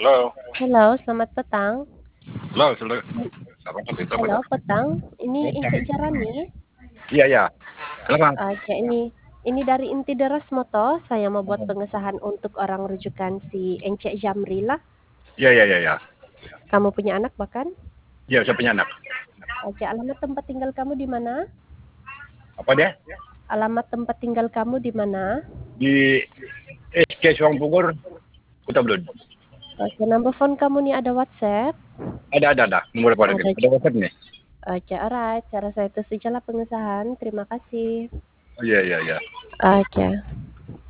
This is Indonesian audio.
Halo, Halo, selamat petang. halo, selamat pagi, Halo, Pak. petang. Ini Petang. Encik Jarani. Iya, iya. Silakan. Oke, ini dari Inti Deras Moto. Saya mau buat pengesahan untuk orang rujukan si Encik Jamri lah. Iya, iya, iya, iya. Kamu punya anak bahkan? Iya, saya punya anak. Oke, alamat tempat tinggal kamu di mana? Apa dia? Alamat tempat tinggal kamu di mana? Di SK Suang Pugur, Kota Belud. Oke, nomor phone kamu nih ada WhatsApp? Ada. Nomor apa lagi? Ada. Ada WhatsApp nih? Oke, alright. Cara saya itu sajalah pengesahan. Terima kasih. Oh, iya, iya, iya. Oke.